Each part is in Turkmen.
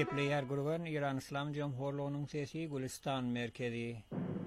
Gepleyer gurgan İran İslam Cumhurluğu'nun sesi Gülistan merkezi.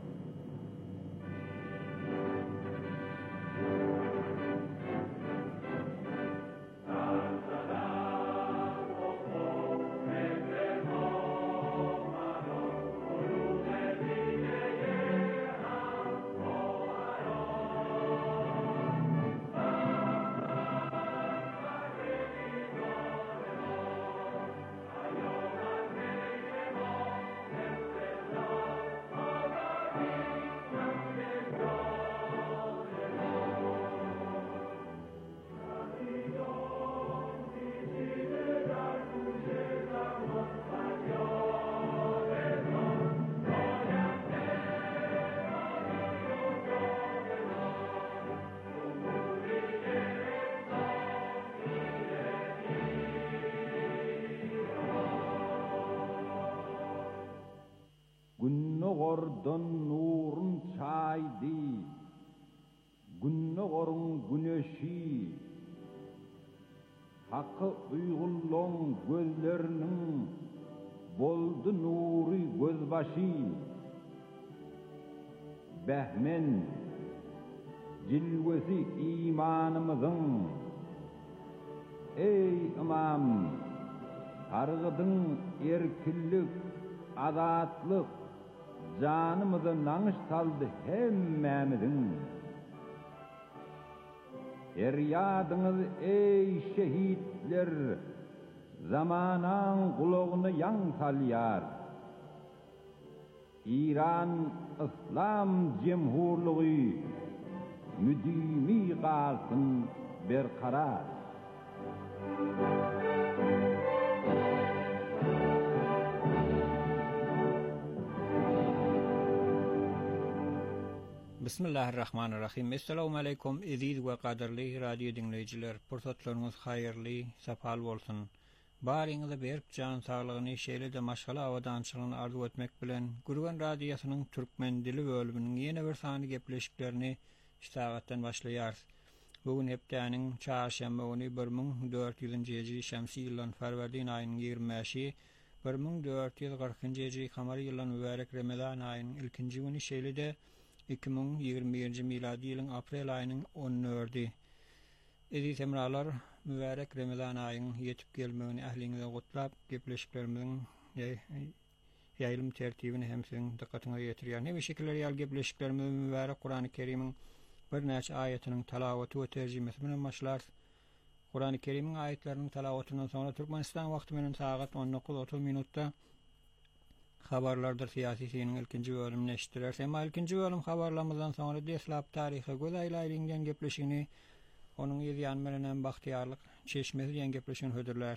Günnogordan nurun çaydı, günnogorun güneşi, hakkı uygulon gözlerinin boldu nuri gözbaşı, behmen cilvesi imanımızın, ey imam, targıdın erkillik, azatlık, canımızı nanış saldı hemmemizin. Feryadınız ey şehitler, zamanan kulağını yan salyar. İran İslam Cumhurluğu müdimi kalsın berkarar. Bismillahirrahmanirrahim. Assalamu alaikum aziz ve kaderli radyo dinleyiciler. Pursatlarınız hayırlı, sapal bolsun. Barinize berk can sağlığını şeýle de maşgala awadançylygyny arzu etmek bilen Gurgan radiosynyň türkmen dili bölüminiň ýene bir sany gepleşiklerini sagatdan başlaýar. Bugün hepdeniň çarşamba güni 1400-nji hijri şämsi ýylyň Ferwerdin aýynyň 25-i 1440-njy hijri kamary ýylyň mübarek Ramazan aýynyň ilkinji güni şeýle de 2021-nji miladi ýylyň aprel aýynyň 14-i. Aziz hemralar, mübarek Ramazan aýynyň ýetip gelmegini ähliňize gutlap, gepleşiklerimiziň ýaýlym tertibini hem siziň dikkatyňize ýetirýär. Näme şekilleri ýaly gepleşiklerimiz mübarek Kur'an-ı Kerim'iň bir näçe aýatynyň talawaty we terjimesi bilen başlar. Kur'an-ı Kerim'iň aýatlarynyň talawatyndan soňra Türkmenistan wagty menen sagat 19:30 minutda habarlardır siyasiyinin ilkinci bölümünü eşittirer. Ama ilkinci bölüm habarlamızdan sonra deslap tarihi göz aylayringen gepleşini, onun ýerýän bilen bahtiyarlyk çeşmesi diýen gepleşini hödürler.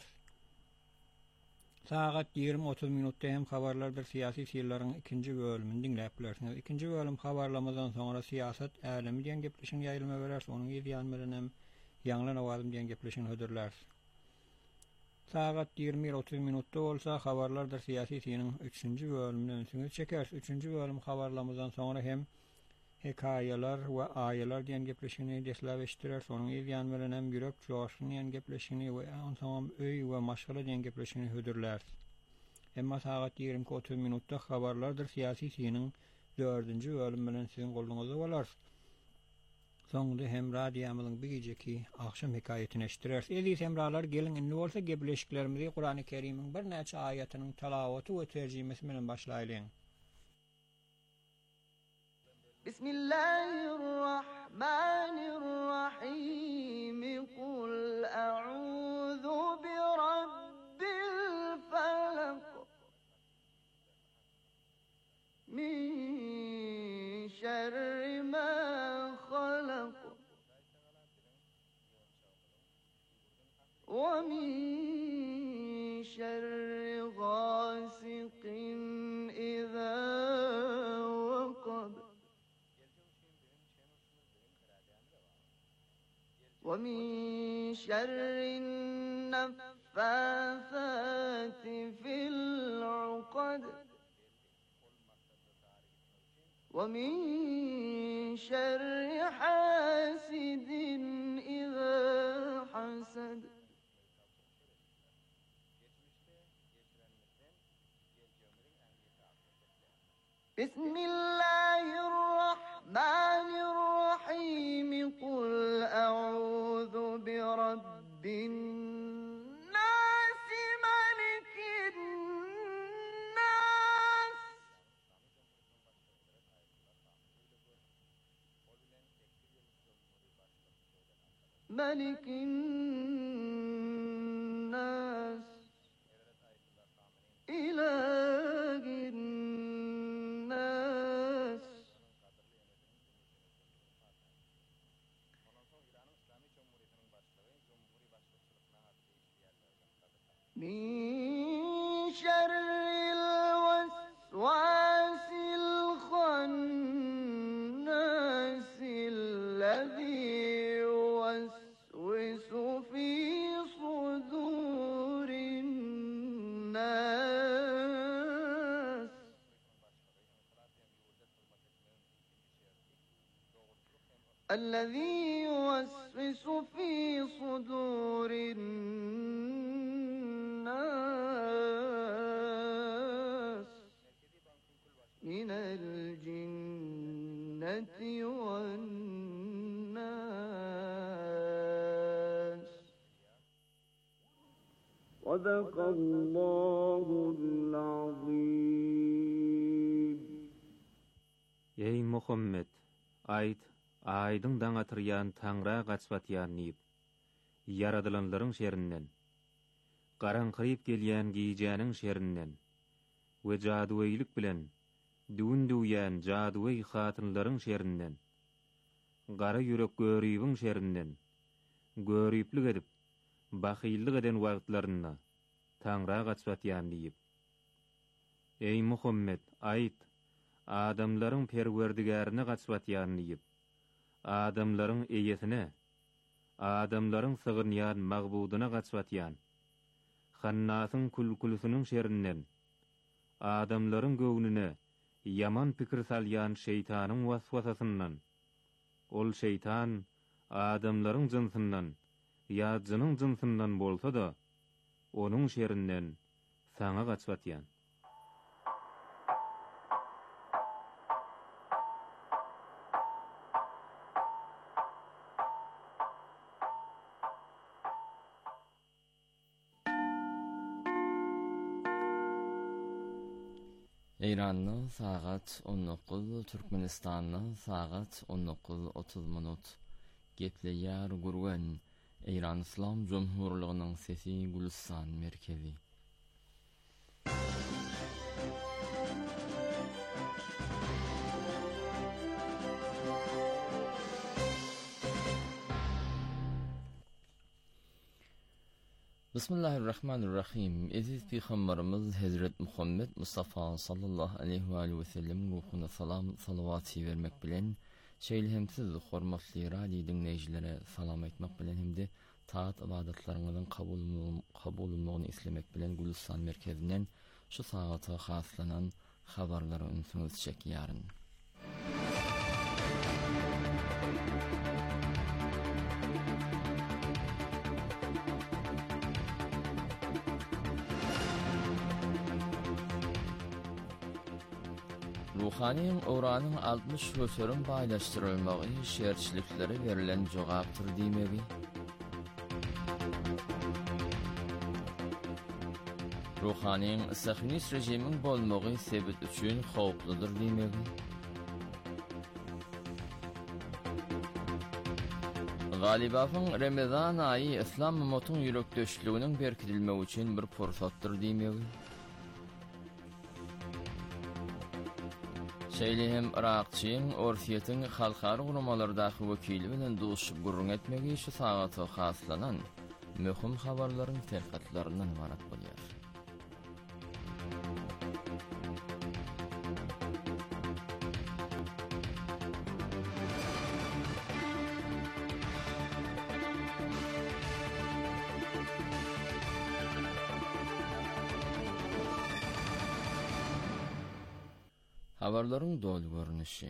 Sagat 20:30 minutda hem habarlardır siyasi siyerleriň ikinci bölümini dinläp bilersiniz. İkinci bölüm habarlamızdan sonra siýasat älemi diýen gepleşini ýaýylma berer, onun ýerýän bilen ýanglan awazym diýen gepleşini hödürler. Sagat 20:30 minutda bolsa habarlardır siyasi siyeriniň 3-nji bölümini öňsüňe çeker. 3-nji bölüm habarlamyzdan soňra hem hekaýalar we aýalar diýen gepleşini deslap eşitdirer. Sonuň ýerýän bilen hem ýürek joşuny diýen gepleşini we soňam öý we maşgala diýen gepleşini hödürler. Emma sagat 20:30 minutda habarlardır siyasi siyeriniň 4-nji bölüm bilen siziň goluňyzda bolar. Soňda hem radiýamyzyň bir gejeki akşam hekaýetini eşitdirer. Aziz hemralar, gelin indi bolsa gepleşiklerimizi Kur'an-ı Kerim'iň bir näçe aýatynyň talawaty we terjimesi bilen başlaýlyň. Bismillahirrahmanirrahim. Kul a'udzu bi rabbil falaq. Min şerri ma خلق ومن شر غاسق إذا وقب ومن شر النفاثات في العقد ومن شر حاسد إذا حسد بسم الله الرحمن الرحيم قل أعوذ برب الناس ملك الناس ملك الناس إله الناس من شر الوسواس الخناس الذي يوسوس في صدور الناس الذي يوسوس في صدور الناس من الجنة والناس صدق الله العظيم. Ey Muhammed, ayt, aydın daňa tyrýan Taňra gaçbatýan nip. Yaradylanlaryň şerinden, garaňkyryp gelýän gijäniň şerinden we jaduweýlik bilen düwün-düwýän jaduwey hatynlaryň şerinden, gara ýürek göribiň şerinden, göriplik edip bahyllyk eden wagtlaryna Taňra gaçbatýan nip. Ey Muhammed, ayt, adamlaryň perwerdigarine gaçbatýan nip. Adamlaryň eýesine, adamlaryň sygynýan magbudyna gaçbatýan. Hannasyň kulkulysynyň şerinden, adamlaryň göwnüne yaman pikir salýan şeytanyň waswasasyndan. Ol şeytan adamlaryň jynsyndan, ýa jynyň jynsyndan bolsa da, onuň şerinden saňa gaçbatýan. İran'da saat 19, Türkmenistan'da saat 19:30. Gepleýär gurgan İran İslam Cumhurluğunyň sesi Gülistan merkezi. Bismillahirrahmanirrahim. Aziz Peygamberimiz Hazret Muhammed Mustafa sallallahu aleyhi ve sellem ruhuna salam salavat vermek bilen şeýlehemsiz hormatly radio dinleýijilere salam etmek bilen hemde taat ibadetlaryňyzyň kabullygyny islemek bilen Gülistan merkezinden şu sagata haslanan habarlary ünsüňiz çekýäryn. Ruhanyň Oranyň 60 göçörün baýlaşdyrylmagy şerçilikleri verilen jogapdyr diýmegi. Ruhanyň sahnys rejimiň bolmagy sebit üçin howpludyr diýmegi. Galibasyň Ramazan aýy İslam ummatynyň ýürekdeşliginiň berkidilmegi üçin bir fursatdyr diýmegi. Şeýlehem Irakçyň Orsiýetyň halkary guramalardaky wekili bilen duşup gurrun etmegi şu sagata haslanan möhüm habarlaryň terkatlaryndan ibarat bolýar. Habarlaryň dolu görnüşi.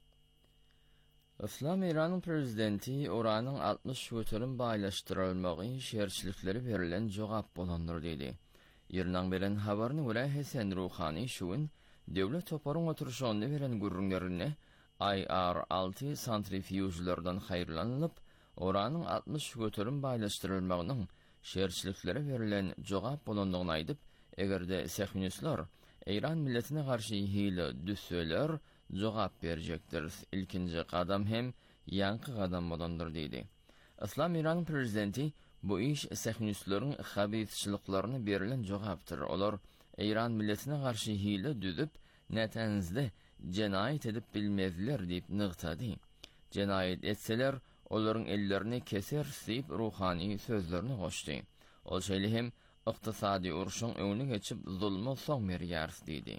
İslam İran'ın prezidenti Oranyň 60 göçörün baýlaşdyrylmagy şerçilikleri verilen jogap bolandyr dedi. Ýerden beren habaryny görä Hasan Ruhany şuň devlet toporun oturuşunu veren gurrunlarine IR-6 santrifüjlerden hayırlanılıp, oranın 60 götürün baylaştırılmağının şerçiliklere verilen cevap bolonduğunu aydıp, egerde sehminüsler İran milletine karşı hile düsseler cevap verecektir. İlkinci kadam hem yankı kadam bolondur dedi. İslam İran prezidenti bu iş sehminüslerin habisçiliklerini verilen cevaptır. Olar İran milletine karşı hile düdüp netenizde cenayet edip bilmezler deyip nıgtadı. Cenayet etseler onların ellerini keser deyip ruhani sözlerini koştu. O şeyli hem iktisadi uruşun önüne geçip zulmü son veriyarız dedi.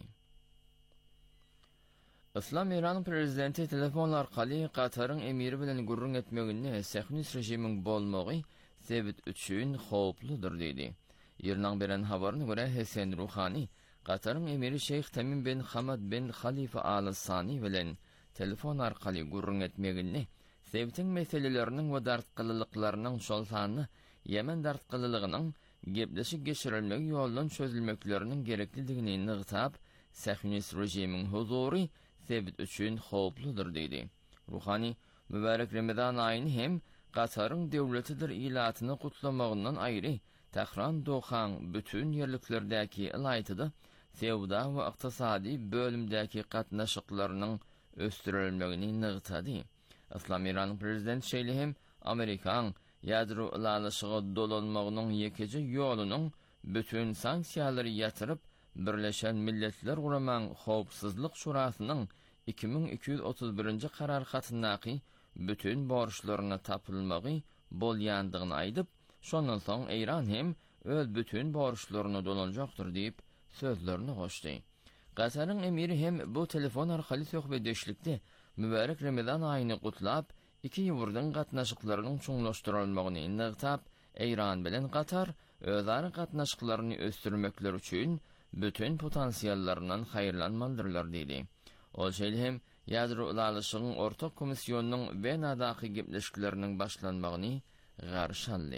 İslam İran prezidenti telefon arkalı Katar'ın emiri bilen gurrun etmegine sehnis rejimin bolmağı sebit üçün hopludur dedi. İran beren habarına göre Hasan Ruhani, Katar'ın emiri Şeyh Tamim bin Hamad bin Khalifa al-Sani bilen telefon arkalı gurrun etmegine sebitin meselelerinin ve dartqılılıklarının şolsanını Yemen dartqılılığının gepleşik geçirilmek yolundan çözülmeklerinin gerekliligini nıgtab, sehnis rejimin huzuri sebit üçün hopludur dedi. Ruhani, mübarek Ramazan ayını hem Katar'ın devletidir ilatını kutlamağından ayrı, Tehran doğan bütün yerliklerdeki ilaytıda sevda ve iktisadi bölümdeki katnaşıklarının östürülmegini nıgtadı. İslam İran prezident şeyli hem Amerikan yadro ilalışığı dolanmağının yekici yolunun bütün sanksiyaları yatırıp Birleşen Milletler Uraman Hopsuzluk Şurasının 2231. karar katındaki bütün borçlarını tapılmağı bolyandığını aydıp, şondan soň İran hem öz bütün borçlarını dolanacaktır deyip sözlerini koştu. Katar'ın emiri hem bu telefon arkalı söhbetdeşlikte mübarek Ramazan ayını kutlap, iki yuvurdan katnaşıklarının çoğunlaştırılmağını nıgtab, İran bilen Katar özarı katnaşıklarını östürmekler üçün bütün potansiyellarından hayırlanmalıdırlar dedi. O şeyli hem yadro ilalışığın ortak komisyonunun Venadaki gepleşkilerinin başlanmağını garşallı.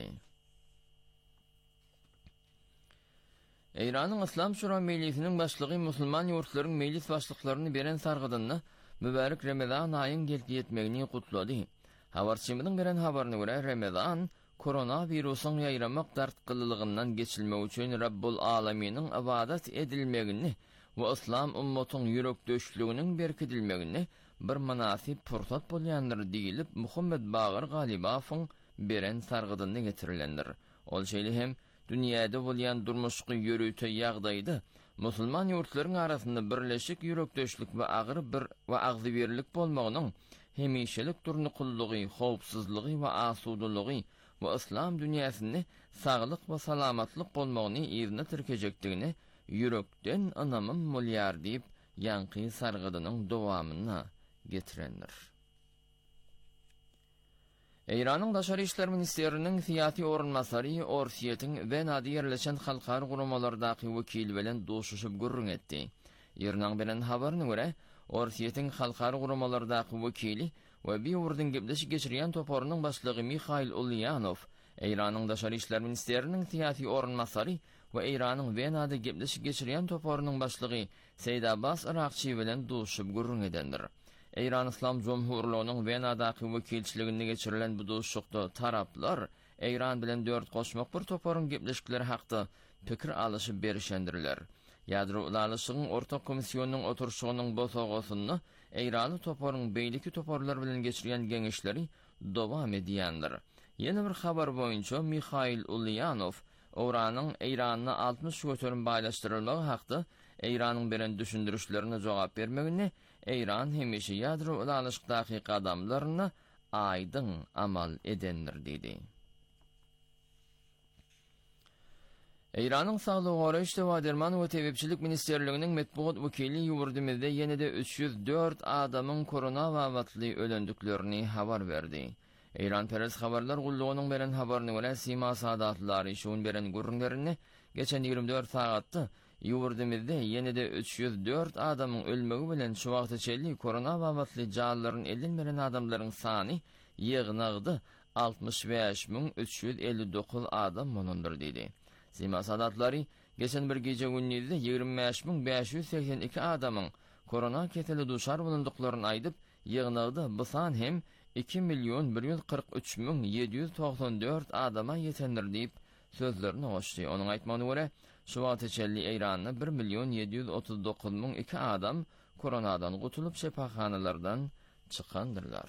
İran'ın İslam Şura Meclisi'nin başlığı Müslüman yurtların meclis başlıklarını beren sargıdığını mübarek Ramazan ayın gelgi etmegini kutladı. Habarçımızın beren habarına göre Ramazan, koronavirusun yayramak dartqılılığından geçilmek için Rabbul Alaminin ibadet edilmegini ve İslam ummatın yürek döşlüğünün berkidilmegini bir manasip pursat bolyandır deyilip Muhammed Bağır Galibaf'ın beren sargıdığını getirilendir. Ol şeyli hem dünyada bolyan durmuşqı yürütü yağdaydı. Müslüman yurtların arasında birleşik yürek döşlük ve ağzıverlik bolmağının hemişelik durnuqulluğu, hopsuzluğu ve asuduluğu ve İslam dünyasında sağlık ve salamatlık bolmağını izne tirkecektiğini yürekten anamın mulyar deyip yankı sargıdının devamına getirendir. İran'ın Daşary İşler Ministerinin siyasi orunmasary Orsiyetin ve nady yerleşen halkar guramalardaki vekil bilen doşuşup gurrun etdi. İran bilen habarına göre Orsiyetin halkar guramalardaki vekili ve bir urdun gepleşik geçiriyen toporunun başlığı Mikhail Ulyanov, İran'ın Daşary İşler Ministerinin siyasi orunmasary ve İran'ın Venada gepleşik geçiriyen toporunun başlığı Seyyid Abbas Irakçı bilen doşuşup gurrun edendir. İran İslam Cumhurluğunun Venadaki vekilçiligini geçirilen bu doşukda taraplar, İran bilen 4 koşmak bir toporun gepleşikleri haqda pikir alışı berişendirler. Yadro ilalışığın ortak komisyonunun oturuşunun bosogosunu, İranlı toporun beyliki toporlar bilen geçiriyen genişleri devam ediyandır. Yeni bir haber boyunca Mikhail Ulyanov, İran'ın 60 götürün baylaştırılmağı haqda İran'ın beren düşündürüşlerine cevap vermegini, İran hemişe yadro ilalışıqdaki qadamlarına aydın amal edendir dedi. İran'ın Sağlık Horayıştı ve Derman ve Tebepçilik Ministerliğinin metbuat vekili yurdumuzda yenide 304 adamın korona vavatlı ölendüklerini haber verdi. İran Peres Haberler Gulluğunun beren haberine göre Sima Sadatlıları şun beren gurrunlarını geçen 24 saatte yurdumuzda yenide 304 adamın ölmegi bilen şu vaqta çelli korona vavatlı jağların elinmeren adamların sani yığınağıda 65.359 adam monundur dedi. Sima Sadatları Geçen bir gece gündüzde 25.582 adamın korona keteli duşar bulunduklarını aydıp, yığınağıda bısan hem 2.143.794 adama yetendir deyip sözlerini hoştu. Onun aytmanı göre, şu vateçelli Eyran'da 1.739.002 adam koronadan kutulup şefahanalardan çıkandırlar.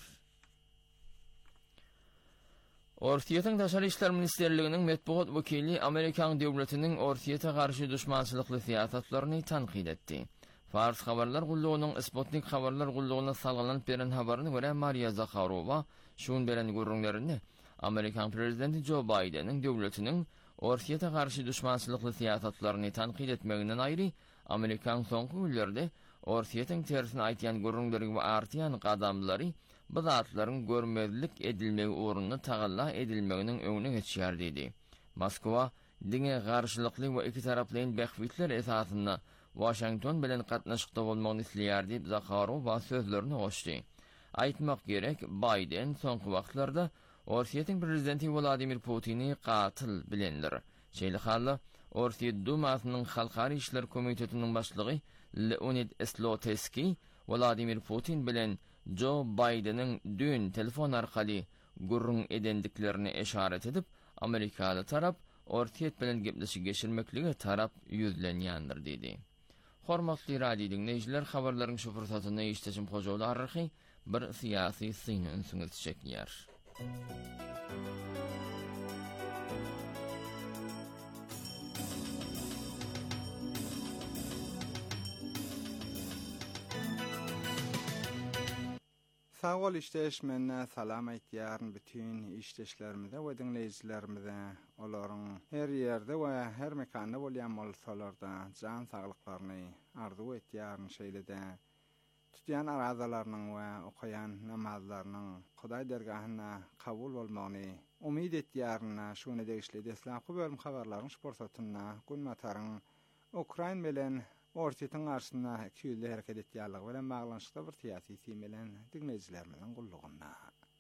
Ortiyetin Daşary İşler Ministerliğinin metbuat vekili Amerikan devletinin Ortiyete karşı düşmançılıklı siyasetlerini tanqid etdi. Fars Habarlar Gulluğu'nun Sputnik Habarlar Gulluğu'na salgılanıp beren habarını göre Maria Zakharova şun beren görünlerini Amerikan prezidenti Joe Biden'in devletinin Ortiyete karşı düşmançılıklı siyasetlerini tanqid etmeğinden ayrı, Amerikan son günlerde Ortiyetin tersine aytayan görünleri ve artayan qadamları bu zatların görmezlik edilmeyi uğruna tagalla edilmeğinin önüne geçer dedi. Moskva, dine karşılıklı ve iki taraflayın bekfitler esasında Washington bilen qatnaşıqda bolmağını isleyer deyip Zakharova sözlerini hoştu. Aytmak gerek, Biden son vaqtlarda Ortiyetin prezidenti Vladimir Putin'i qatil bilendir. Şeýle hally, Ortiyet Dumasının Halkary İşler Komitetinin başlygy Leonid Slotevski, Vladimir Putin bilen Joe Biden'ın dün telefon arkaly gurrun edendiklerini eşaret edip, Amerikalı tarap Ortiyet bilen gepleşik geçirmeklige tarap yüzlenýändir dedi. Hormatly radio dinleýijiler, habarlaryň şu fırsatyny işleşim hojaly arky bir siyasi syny ünsüňiz çekýär. Sağ ol işleşmenine salam aýtýaryn bütün işleşlerimize we dinleýijilerimize, olaryň her ýerde we her mekanda bolýan bolsalarda jan saglyklaryny arzu etýäryn şeýlede tutýan arazalarynyň we okaýan namazlarynyň Hudaý dergahyna kabul bolmagyny umyt etýäryn şuny degişli Islamy bölüm habarlaryň şporsatyna günmataryň Ukraina bilen Ortiyetin karşısına küýle hereket etýärligi bilen baglanşykda bir syýasy sim bilen dinleýijilerimizin gullugynda.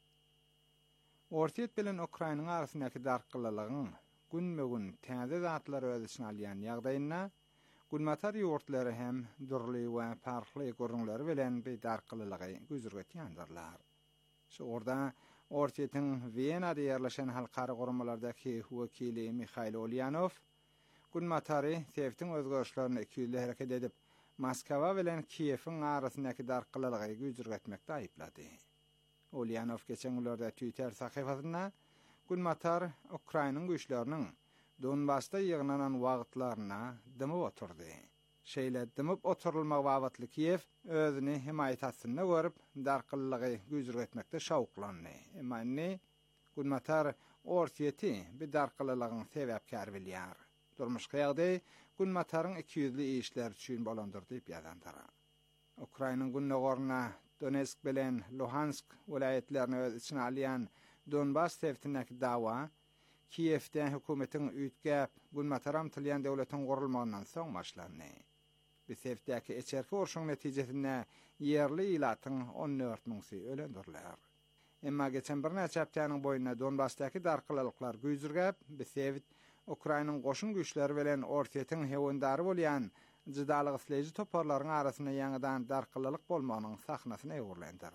Ortiyet bilen Ukrainanyň arasyndaky darkylygyň günme-gün täze zatlar özüni alýan ýagdaýyna günmatar ýurtlary hem durly we farkly görünleri bilen bir darkylygy güzürgetýändirler. Şu orda Ortiyetin Viena'da ýerleşen halkara gurumlardaky wekili Mikhail Olyanov günmatary Sevtin özgörüşlerini küýle hereket edip, Moskwa bilen Kiýewiň arasyndaky darkylygy güzürgetmekde aýyplady. Olyanov geçen günlerde Twitter sahyfasyna günmatar Ukrainanyň güýçleriniň Donbassda ýygnanan wagtlaryna dymyp oturdy. Şeýle dymyp oturulmak wagtly Kiýew özüni himayet etdiňini görüp darkylygy güzürgetmekde şawklandy. Emma günmatar Ortiyeti bir darkylygyň sebäpkär bilýär. Durmuşky ýagdaý günmataryň 200-li işler üçin bolandyr diýip ýazandyr. Ukrainanyň günnegoruna Donetsk bilen Luhansk vilayetlerini öz içine alýan Donbass tevtindäki dawa Kiýewde hökümetiň üýtgäp günmataram tilýän döwletiň gurulmagyndan soň başlandy. Bu tevtdäki eçerki urşuň netijesinde ýerli ilatyň 14.000 ölendirler. Emma geçen bir neçe haptanyň boýundan Donbassdaky darkylyklar güýzürgäp, bu tevt Ukrainanyň goşun güýçleri bilen Ortiýetiň hewendary bolýan jydalyk isleýiji toparlaryň arasynda ýangydan darkylyk bolmagynyň sahnasyna ýurlandyr.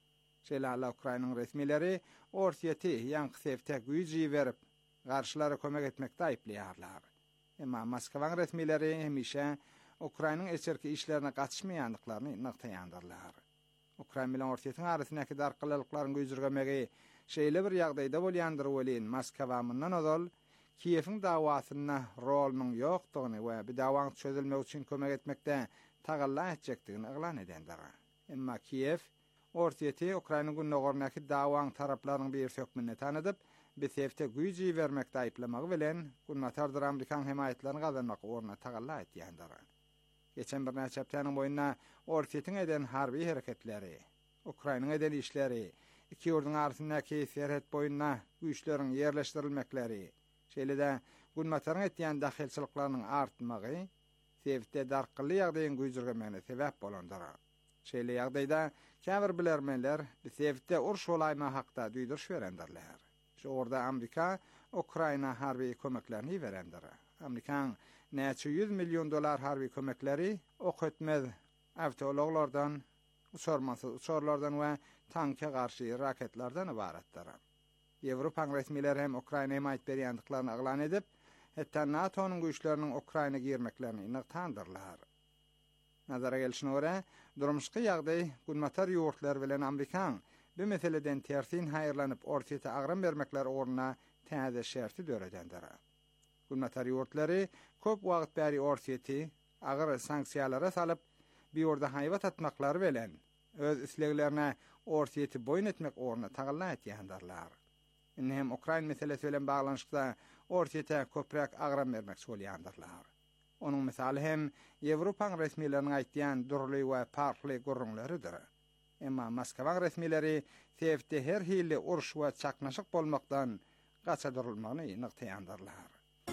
Şeýle Ukrainanyň resmileri Ortiýeti ýangy sevte güýji berip, garşylara kömek etmekde aýplýarlar. Emma Moskwaň resmileri hemişe Ukrainanyň eçerki işlerine gatnaşmaýandyklaryny nyktaýandyrlar. Ukraina bilen Ortiýetiň arasyndaky darkylyklaryň güýjürgemegi şeýle bir ýagdaýda bolýandyr welin Moskwa mundan ozal Kiýewiň dawasyna rolunyň ýokdugyny we bu dawaň çözülmek üçin kömek etmekde tagalla etjekdigini eglan edendir. Emma Kiýew Ortiýeti Ukraina günnegorundaky dawaň taraplarynyň bir sökmünde tanydyp, bu sebäpde güýji bermekde aýplamagy bilen günmatardyr Amerikan himayetlerini gazanmak uğruna tagalla etýändir. Geçen bir neçe haptanyň boýundan Ortiýetiň eden harby hereketleri, Ukrainanyň eden işleri, iki ýurdun arasyndaky serhet boýuna güýçleriň ýerleşdirilmekleri, şeýle-de günmataryň etýän dahilçiliklarynyň artmagy sebäpde darkyly ýagdaýyň güýjürgemegine sebäp bolandyr. Şeýle ýagdaýda käbir bilermenler bu sebäpde uruş bolaýma hakda duýduruş berendirler. Şu orada Amerika Ukraina harby kömeklerini berendir. Amerikan neçe 100 milyon dolar harbi kömekleri ok etmez avtologlardan, uçorlardan we tanka karşı raketlerden ibaretdir. Avrupa resmileri hem Ukrayna'ya ait berýändiklaryny aglan edip, hatta NATO'nun güýçleriniň Ukrayna girmeklerini ynykdandyrlar. Nazara gelişine göre, durmuşky ýagdaý gulmatar ýurtlar bilen Amerikan bu meseleden tersin haýyrlanyp ortaýa agram bermekler oruna täze şerti döredendir. Gulmatar ýurtlary köp wagt bäri ortaýa agyr sanksiýalara salyp, bir orda haýbat atmaklary bilen öz isleglerine ortaýa boyun etmek oruna tagylla etýändirler. Hem Ukrayna meselesi bilen baglanşykda ortaýa köprek agram bermek bolýandylar. Onun misali hem Ýewropa resmileriniň aýtýan durly we parkly gurrunlarydyr. Emma Moskwa resmileri tevde her hili uruş we çaknaşyk bolmakdan gaça durulmagyny ynykdandyrlar.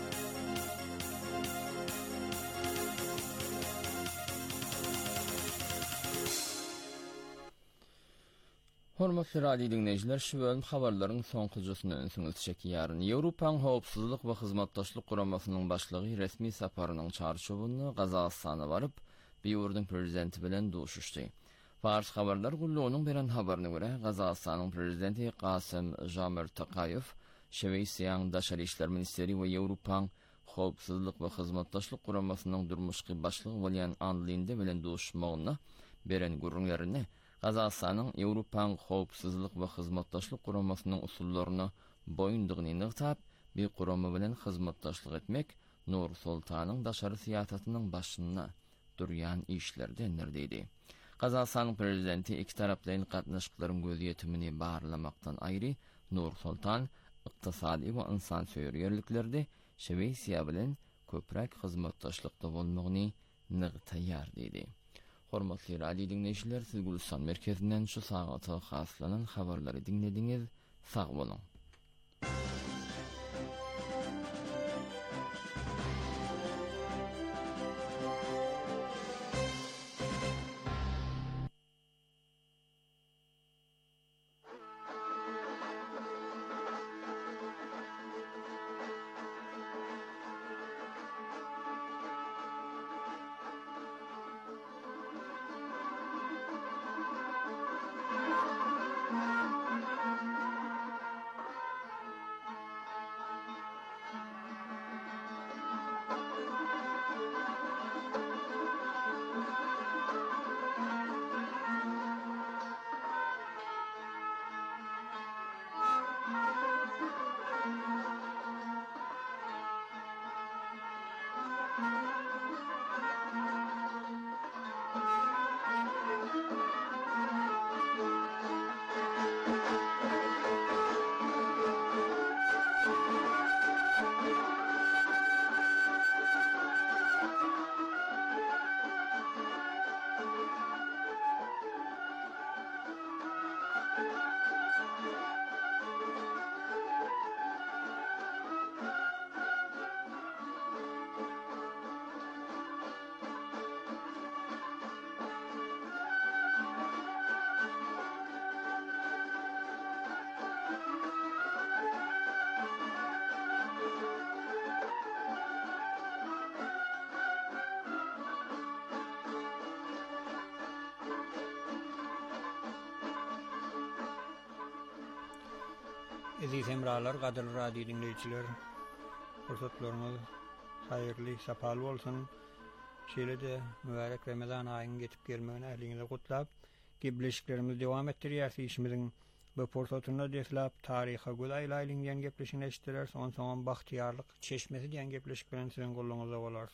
Hormatly radio dinleyijiler, şu bölüm habarlaryň soňkujasyna öňsüňiz çekýär. Ýewropaň howpsuzlyk we hyzmatdaşlyk guramasynyň başlygy resmi saparynyň çarşuwyny Gazagystana baryp, Biýurdyň prezidenti bilen duşuşdy. Fars habarlar gullugynyň beren habaryna görä, Gazagystanyň prezidenti Kasym Jomart Tokayew, Şweýsiýanyň daşary işler ministeri we Ýewropaň howpsuzlyk we hyzmatdaşlyk guramasynyň durmuşky başlygy bolýan Anlinde bilen duşmagyna beren gurrunlaryny Gazagystanyň Ýewropaň howpsuzlyk we hyzmatdaşlyk guramasynyň usullaryna boýundygyny ýygytap, bir gurama bilen hyzmatdaşlyk etmek Nur Sultanyň daşary siýasatynyň başyna durýan işlerdendir diýdi. Gazagystanyň prezidenti iki taraplaryň gatnaşyklaryň gözi ýetimini barlamakdan aýry Nur Sultan ykdysady we insan söýürgerliklerde Şweýsiýa bilen köprek hyzmatdaşlykda bolmagyny nygtaýar diýdi. Hormatly radio dinleyijiler, siz Gulistan merkezinden şu sagata haslanan habarlary dinlediňiz. Sag bolun. Aziz hemralar, gadyr radio dinleyijiler, fursatlaryňyz haýyrly, sapal bolsun. Şeýle-de mübarek Ramazan aýynyň getip gelmegine ähliňizi gutlap, gepleşiklerimizi dowam etdirýär. Işimiziň bu fursatyna deslap taryha gülaýlaýlyň gepleşigini eşitdiler. Soň bahtiýarlyk çeşmesi diýen gepleşik bilen siziň goluňyzda bolar.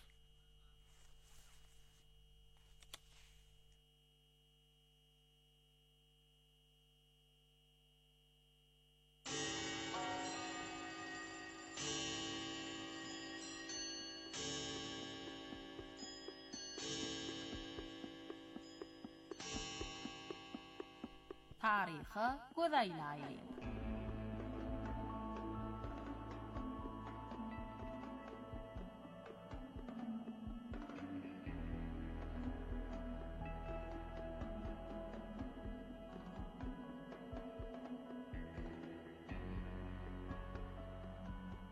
Taryha gözaýlaýly.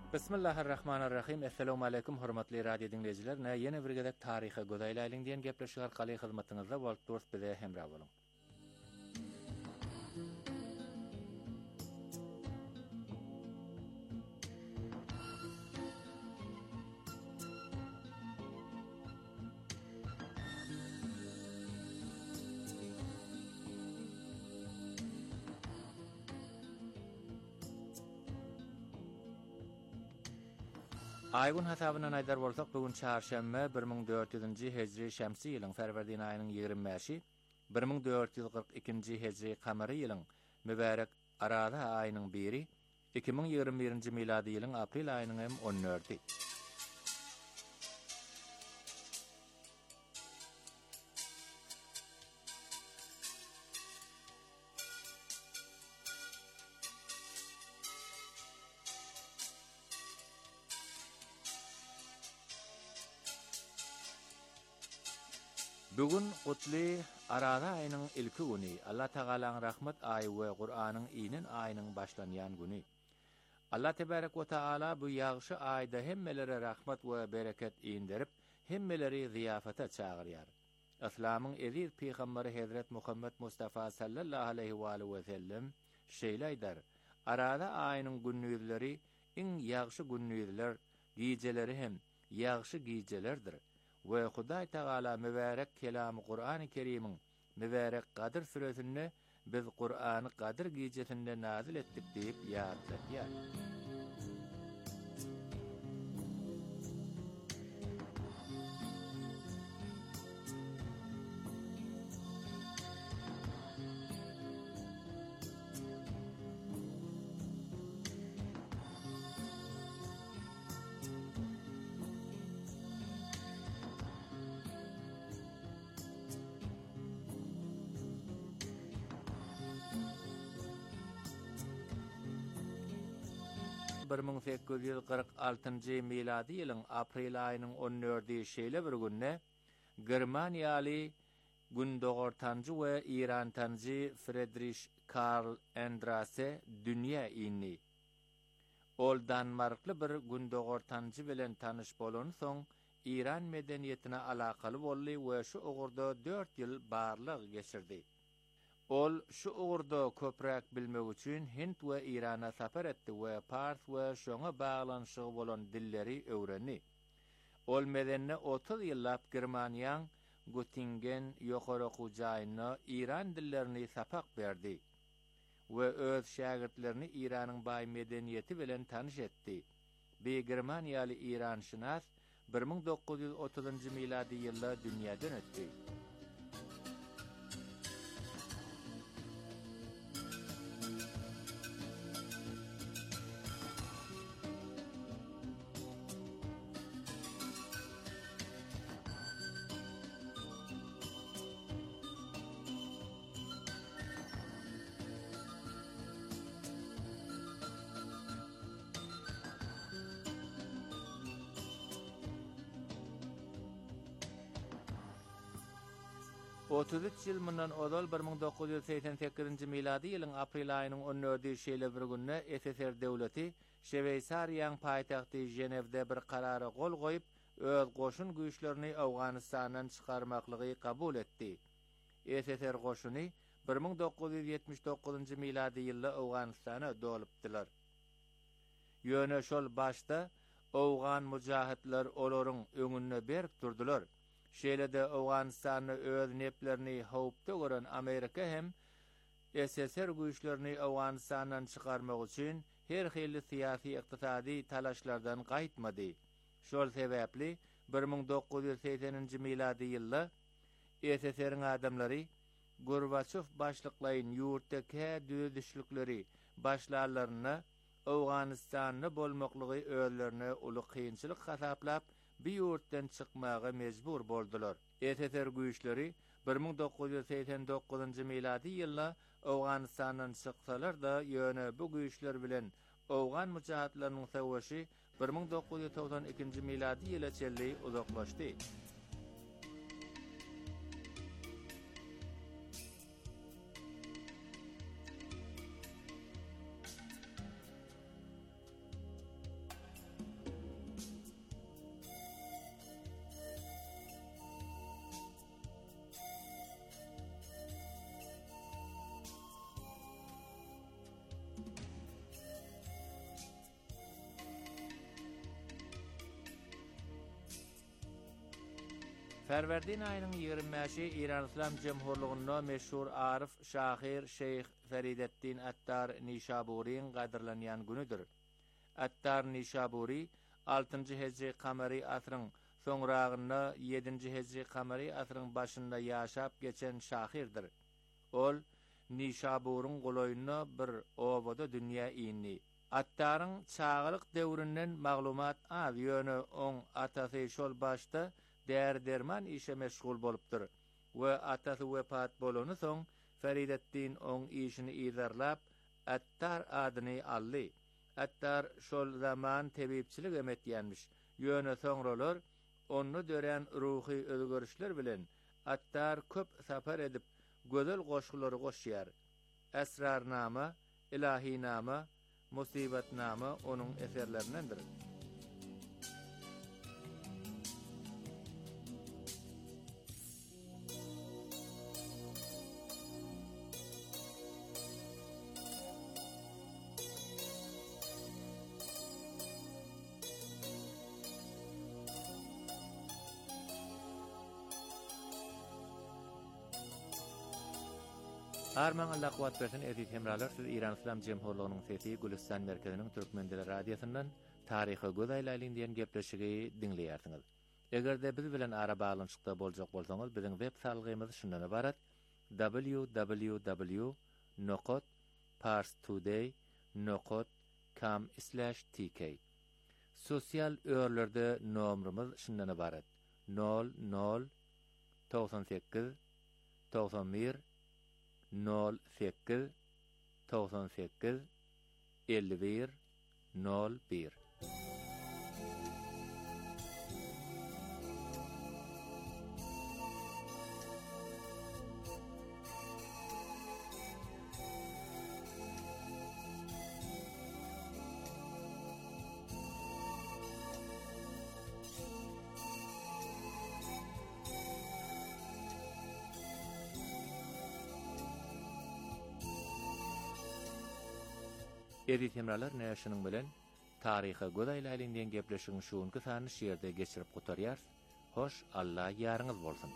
Bismillahirrahmanirrahim. Assalamu alaykum hormatly radio dinleyijiler. Ýene bir gezek taryhy godaýlaýlyň diýen gepleşik arkaly hyzmatyňyzda bolup durýar bize hemra boluň. Aygun hasabyna aýdar bolsak, bugün çarşamba 1400-nji hejri şämsi ýylyň Ferwerdiň aýynyň 25-i, 1442-nji hejri kamary ýylyň mübarek Arada aýynyň 1-i, 2021-nji miladi ýylyň aprel aýynyň 14-i. Bugün Gutly Arada aýynyň ilki güni, Allah Tagalaň rahmat aýy we Qur'anyň inen aýynyň başlanýan güni. Allah tebarek we taala bu ýagşy aýda hemmelere rahmat we bereket indirip, hemmeleri ziyafata çagyrýar. İslamyň eziz peýgamberi Hazrat Muhammed Mustafa sallallahu aleyhi we sellem şeýleýdir: Arada aýynyň günnüzleri iň ýagşy günnüzler, gijeleri hem ýagşy gijelerdir. Ve Hudaý Tagala mübarek kelam Qur'an-ı Kerim'in mübarek Kadir suresinde biz Qur'an'ı Kadir gecesinde nazil ettik deyip ýadylar. Birmin 1846-njy miladi ýylyň aprel aýynyň 14-i şeýle bir günne Germaniýaly gündogortanjy we İran tanjy Friedrich Karl Andrase dünýä indi. Ol Danmarkly bir gündogortanjy bilen tanyş bolan soň İran medeniýetine alakaly boldy we şu ugurda 4 ýyl barlyk geçirdi. Ol şu ugurda köpräk bilmek üçin Hind we Irana sapar etdi we Pars we şoňa baglanşygy bolan dilleri öwrendi. Ol medenne 30 ýyllap Germaniýaň Göttingen ýokary okujaýyna İran dillerini sapak berdi we öz şagirdlerini İranyň baý medeniýeti bilen tanyş etdi. Bi Germaniýaly İranşynas 1930-njy miladi ýylda dünýäden ötdi. Otuz ýyl mundan odal 1988-nji miladi ýylyň aprel aýynyň 14-i şeýle bir günne SSR döwleti Şweýsariýanyň paýtagty Jenewde bir karary gol goýup, öz goşun güýçlerini Awganystandan çykarmaklygy kabul etdi. SSR goşuny 1979-njy miladi ýylda Awganystana dolupdylar. Ýöne şol başda Awgan mujahitler olaryň öňüne berip durdular. Şeýle-de Awganystany öz neplerini howpda gören Amerika hem SSR güýçlerini Awganystandan çykarmak üçin her hili syýasy ykdysady talaşlardan gaýtmady. Şol sebäpli 1980-nji miladi ýylda SSR-iň adamlary Gorbaçow başlyklaýyn ýurtdaky düýdüşlikleri başlarlaryna Awganystanyny bolmaklygy özlerine uly kynçylyk hasaplap bir ýurtdan çykmaga mejbur boldular. SSR güýçleri 1989-njy miladi ýylda Awganystandan çyksalar da ýöne bu güýçler bilen Awgan mujahitlarynyň sowuşy 1992-nji miladi ýyla çelli uzaklaşdy. Fərvərdin ayının 25-i İran İslam Cemhurluğunda meşhur Arif Şahir Şeyh Ferideddin Attar Nişaburi'nin qadırlanyan günüdür. Attar Nişaburi 6-cı Hecri Kamari asrın soňrağynda 7-nji Hecri Kamari asrın başynda ýaşap geçen şahirdir. Ol Nişaburyň goloýuna bir obada dünýä indi. Attarın çağılık döwründen maglumat az ýöne oň atasy şol başda derman işe meşgul bolupdyr we atasy wepat bolany soň Ferideddin oň işini izarlap Attar adyny aldy. Attar şol zaman tebipçilik emetýänmiş. Ýöne soňralar onu dören ruhy özgörüşler bilen Attar köp sapar edip gözel goşgulary goşýar. Esrarnama, ilahinama, musibatnama onuň eserlerindendir. Arman Allah kuwat bersin edip hemralar siz İran İslam Cemhurluğunyň sesi Gülistan merkeziniň Türkmen dili radiosyndan taryhy gözaýlaýyn diýen gepleşigi dinleýärsiňiz. Egerde biz bilen ara baglanyşykda boljak bolsaňyz biziň web salgymyz şundan ibarat: www.parstoday.com/tk. Sosial örlerde nomrumyz şundan ibarat: 00 98 91 08 98 51 01. Edip hemralar näşiniň bilen taryhy gözaýlaýyn diýen gepleşigiň şuňky sany şerde geçirip gutarýar. Hoş, Allah ýarynız bolsun.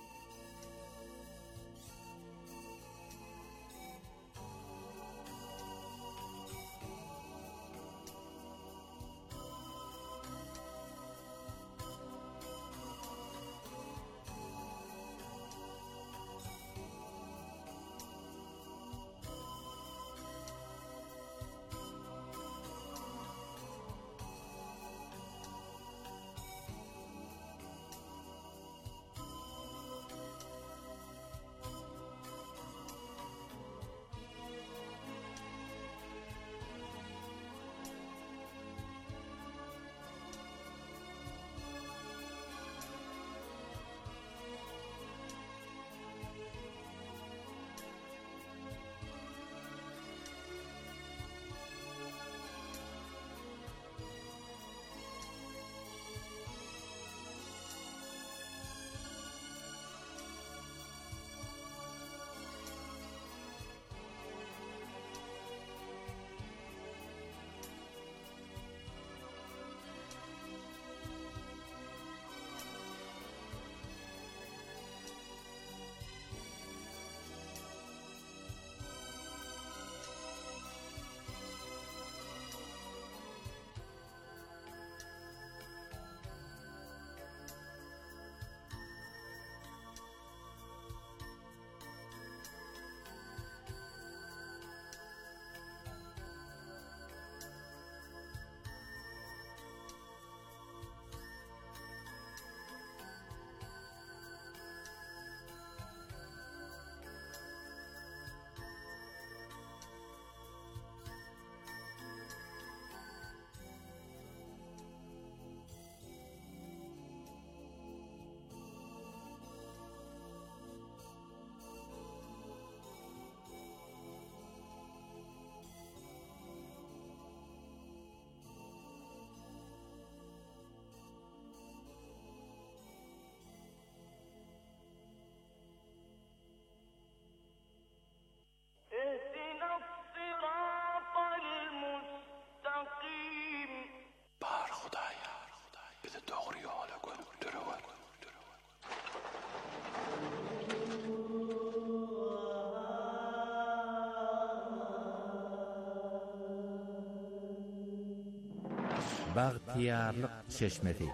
Baghtiyarlyk çeşmesi.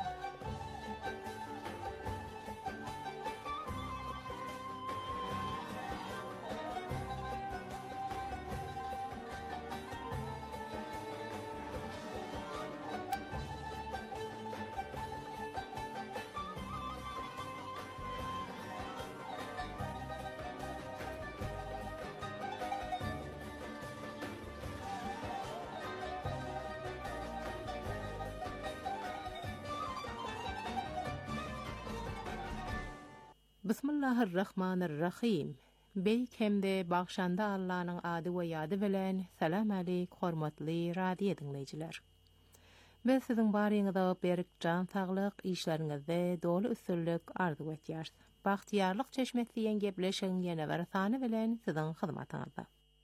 Bismillahirrahmanirrahim. Beyk hemde bagşanda Allah'ın adı ve yadı bilen salam aleyk hormatly radio dinleyijiler. Biz sizin baryňyzda berik can saglyk işleriňizde dolu üstünlük arzu etýär. Baghtiyarlyk çeşmesi ýen gepleşiň ýene bir sany bilen sizin hyzmatyňyzda.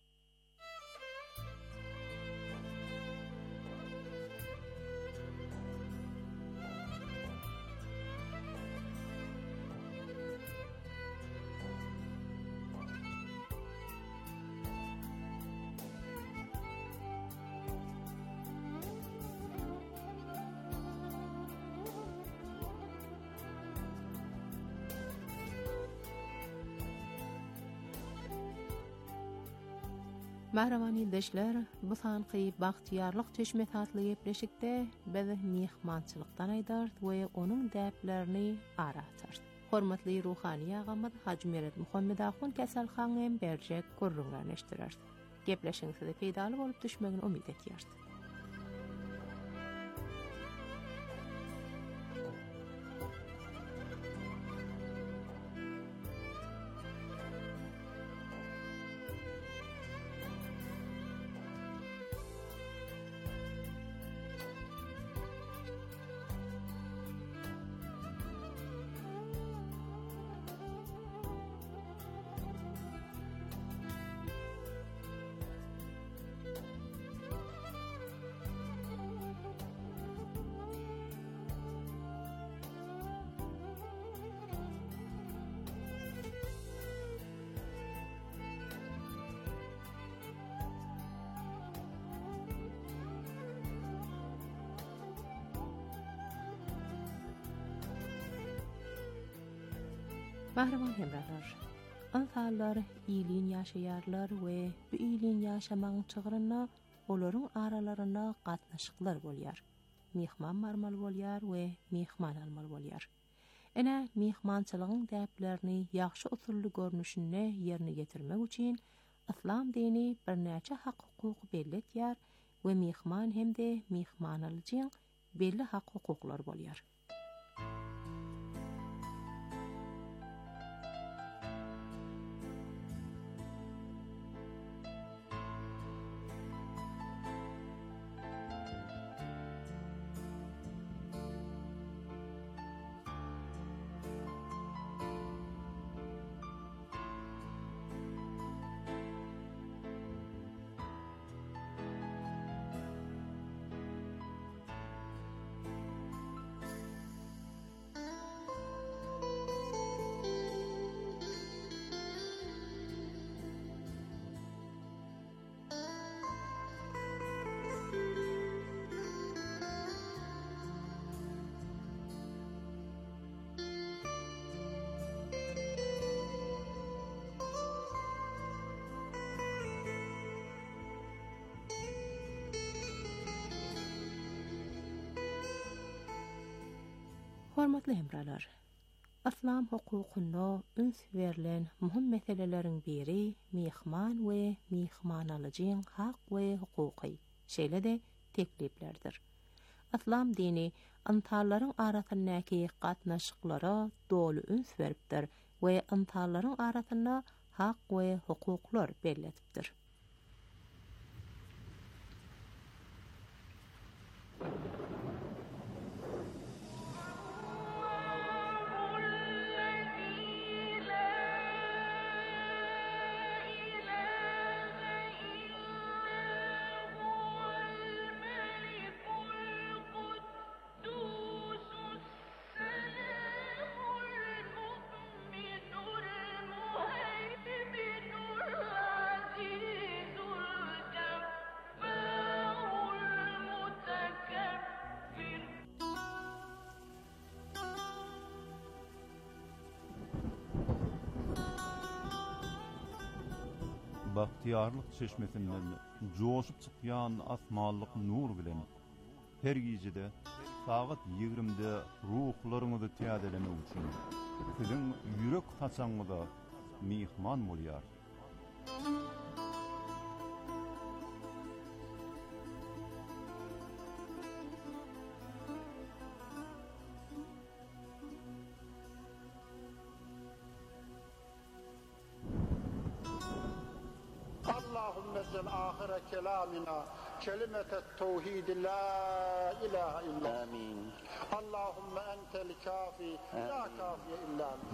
Mahraman ýoldaşlar, bu sanky baghtiyarlyk çeşmesi atly gepleşikde biz mehmançylykdan aýdar we onuň däplerini aratar. Hormatly ruhany agamyz Haji Mered Muhammed Ahun kasalxanam berjek gurrunlar neşdirer. Gepleşiňizde peýdaly bolup düşmegini umyt etýär. Mahraman hemralar, insanlar iyiliğin yaşayarlar ve bu iyiliğin yaşamanın çığırına olaryň aralaryna gatnaşyklar bolýar. Mehman marmal bolýar we mehman almal bolýar. Ene mehmançylygyň däplerini ýaxşy usully görnüşine ýerine getirmek üçin İslam dini bir näçe hak hukuky belli etýär we mehman hemde mehman alyjyň belli hak hukuklar bolýar. Hormatly hemralar, İslam hukukyna üns berilen muhim meseleleriň biri mehman we mehman alyjyň hak we hukuky, şeýle-de tekliplerdir. İslam dini antarlaryň arasyndaky gatnaşyklara dolu üns beripdir we antarlaryň arasynda hak we hukuklar belli etipdir. المؤمن العزيز bahtiyarlyk çeşmesinden joşup çykýan asmanlyk nur bilen her gijede saat 20'de ruhlaryňyzy täzelemek üçin siziň ýürek taçaňyza mihman bolýar. اللهم اجعل آخر كلامنا كلمة التوحيد لا إله إلا آمين. اللهم أنت الكافي لا كافي إلا أنت.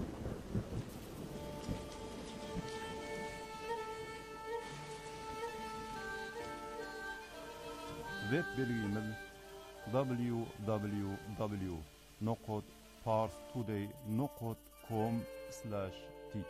Web belgimiz www.parstoday.com/tk.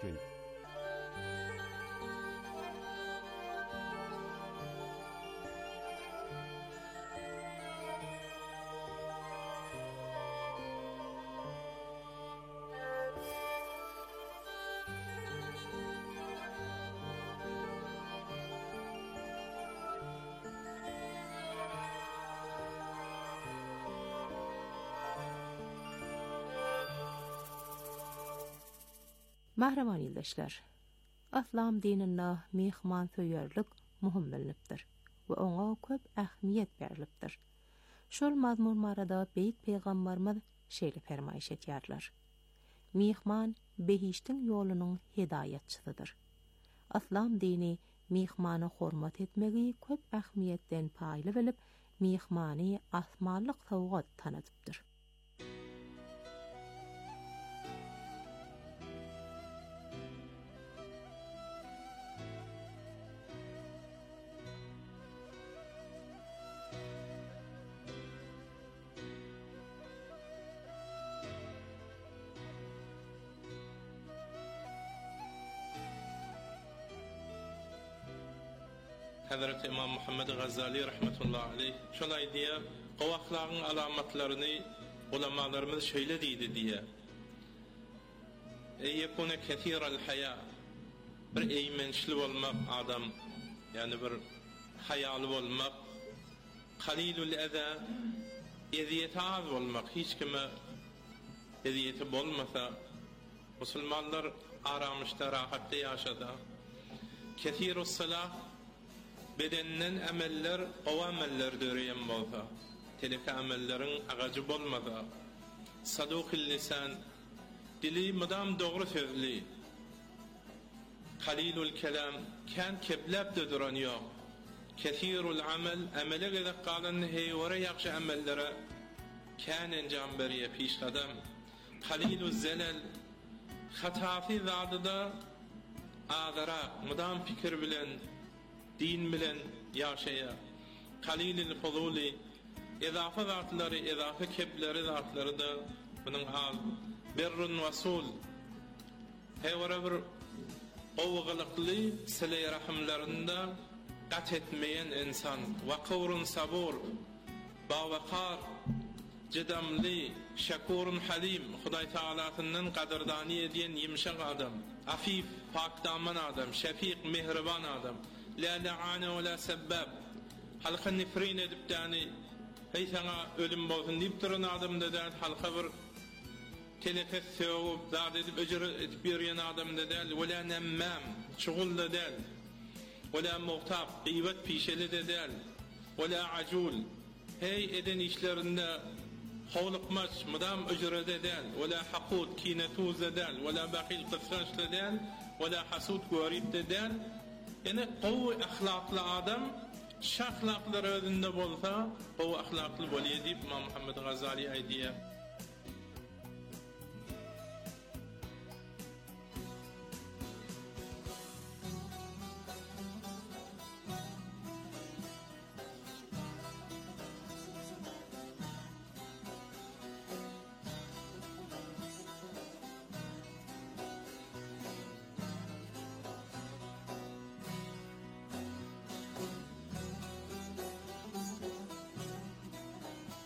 Mahraman ýoldaşlar, Aslam dininde mehman söýerlik muhim bilinipdir we oňa köp ähmiýet berilipdir. Şol mazmun marada beýik peýgamberimiz şeýle fermaýş etýärler. Mehman behiştiň ýolunyň hidaýatçysydyr. Aslam dini mehmany hormat etmegi köp ähmiýetden paýly bilip, mehmany asmanlyk sowgat tanadypdyr. Hazreti İmam Muhammed Gazali rahmetullahi aleyh şolay diye o ahlakın alamatlarını ulamalarımız şöyle deydi diye yekune kethiral haya bir eymençli olmak adam yani bir hayalı olmak qalilul eza eziyeti az olmak hiç kime eziyeti bolmasa Müslümanlar aramışta rahatta yaşada kethirus salah bedenden emeller o ameller döreyen bolsa teleki amellerin agacı bolmasa sadukil lisan dili mudam doğru sözli qalilul kelam kan keblep de duran yok kethirul amel amele gede qalan heywara yaxşı amellere kan encam beriye piş qadam qalilul zelal hatafi zadıda ağdara mudam fikir bilen din bilen yaşaya qalilil fuzuli izafa zatları izafa kebleri zatları da bunun al birrun vasul hevara bir ovğılıqlı sile rahimlerinde qat etmeyen insan vaqurun sabur bavaqar cidamli şakurun halim Huday Taala'nın qadrdani ediyen yumşak adam afif pakdaman adam şefik mehriban adam la la'ana ve la sebbab halka nifrin edip tani hey sana ölüm bolsun deyip duran adam da halka bir telefes sevip zat edip öcür edip yürüyen adam da değil ve la nemmam şugul da değil ve la muhtab gıybet pişeli de değil ve la acul hey eden işlerinde Xawlıqmaç mudam öjrede değil ve la haqud kinetuz değil ve la baqil qısranç değil ve la hasud gorib değil yani qawi ahlaklı adam şahlaklar özünde bolsa qawi ahlaklı bolýar diýip İmam Muhammed Gazali aýdýar.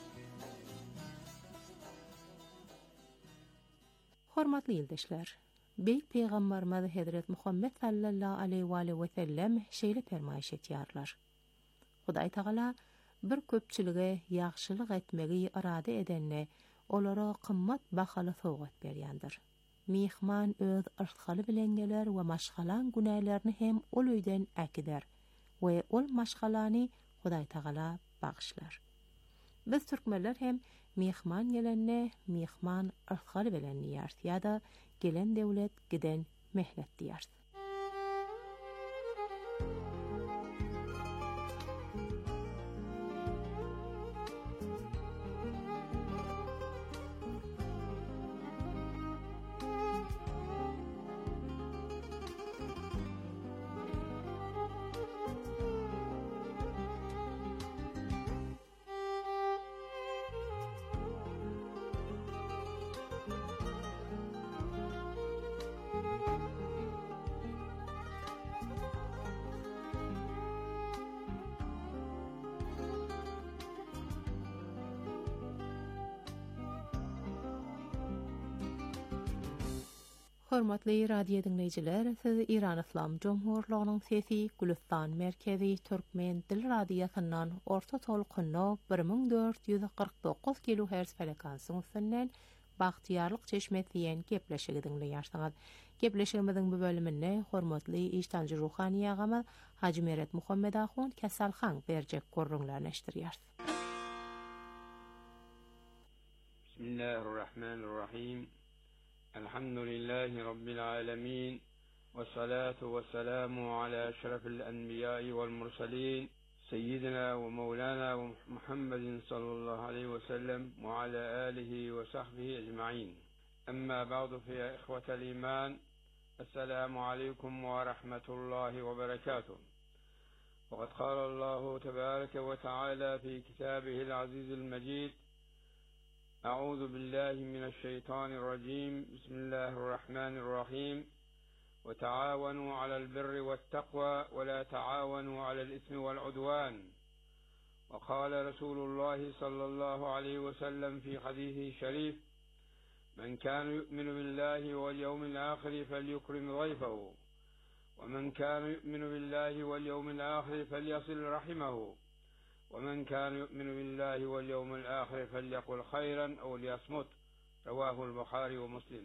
Hormatly ýoldaşlar, Beyt Peygamberimiz Hazret Muhammed sallallahu aleyhi ve sellem şeýle fermaýş etýärler. Hudaý Taala bir köpçülige ýagşylyk etmegi irade edenne olara kymmat bahaly sowgat berýändir. Mihman öz ırtgaly bilen geler we maşgalan günälerini hem ol öýden äkider we ol maşgalany Hudaý Taala bagşlar. Biz türkmenler hem mihman gelenne mihman ırtgaly bilen ýartýada gelen devlet giden mehnet diýär. Hormatly radio dinleyijiler, siz İran İslam Cumhuriyeti'nin sesi Gülistan Merkezi Türkmen Dil Radiosynyň orta tolkunna 1449 kHz frekansyny üstünden Bagtyarlyk çeşme diýen gepleşigi dinleýärsiňiz. Gepleşigimiziň bu bölüminde hormatly iştanjy ruhani agamy Haji Meret Muhammed Ahun Kasalhan berjek görüňlerini eşdirýär. Bismillahirrahmanirrahim. Elhamdülillahi Rabbil alemin. Ve salatu ve selamu ala eşrefil enbiya'i vel mursalin. Seyyidina ve Mevlana ve Muhammedin sallallahu aleyhi ve sellem ve ala alihi ve sahbihi ecma'in. Amma ba'du fiya ihvetel iman. Esselamu aleykum ve rahmetullahi ve berekatuh. وقد قال الله تبارك وتعالى في كتابه العزيز المجيد أعوذ بالله من الشيطان الرجيم بسم الله الرحمن الرحيم وتعاونوا على البر والتقوى ولا تعاونوا على الإثم والعدوان وقال رسول الله صلى الله عليه وسلم في حديثه الشريف من كان يؤمن بالله واليوم الآخر فليكرم ضيفه ومن كان يؤمن بالله واليوم الآخر فليصل رحمه ومن كان يؤمن بالله واليوم الآخر فليقل خيرا أو ليصمت رواه البخاري ومسلم.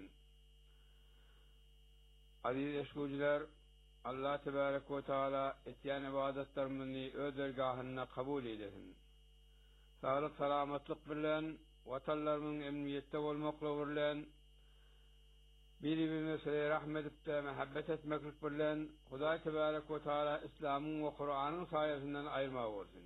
Aziz eşkucular, Allah Tebarek ve Teala etyen ibadetlerimizni ödergahına kabul eylesin. Sağlık salamatlık bilen, vatanlarımın emniyette olmakla bilen, birbirimize rahmet edip mehabbet etmeklik bilen, Hudaý Tebarek ve Teala İslam'ın ve Kur'an'ın sayesinden ayırmak olsun.